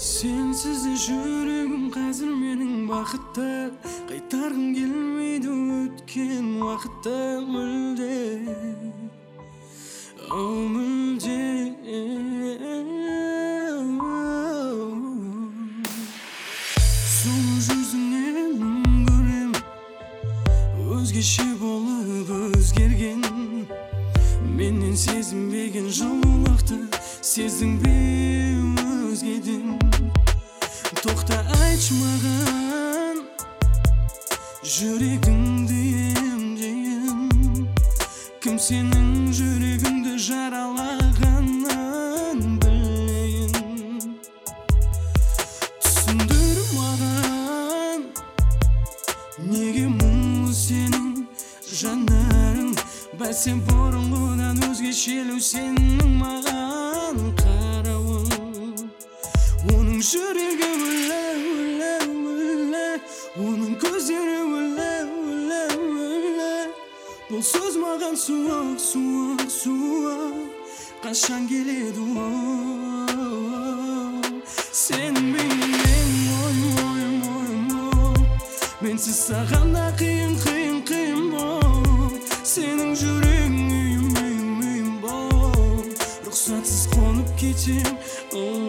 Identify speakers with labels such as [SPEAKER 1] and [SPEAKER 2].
[SPEAKER 1] Sensiz жүрегім қазір менің бақытта, қайтарғым келмейді өткен уақытта мүлде, мүлде. Сұлу жүзіңнен көрем, өзгеше болып өзгерген, менен сезінбеген жылулықты сездің бе өзгеден? Тоқта айтшы маған, жүрегіңді емдейін, кім сенің жүрегіңді жаралағанын білейін. Түсіндір маған, неге мұңлы сенің жанарың, бәлсе бұрынғыдан өзгешелеу сенің маған қарауың. Оның жүрегі өлі, өлі, өлі, оның көздері өлі, өлі, өлі. Бұл сөз маған суық, суық, суық, қашан келеді ол? Сенбеймін мен, ойым, менсіз саған да қиын, қиын, қиын бол. Сенің жүрегің үйім, үйім, үйім бол. Рұқсатсыз қонып кетем.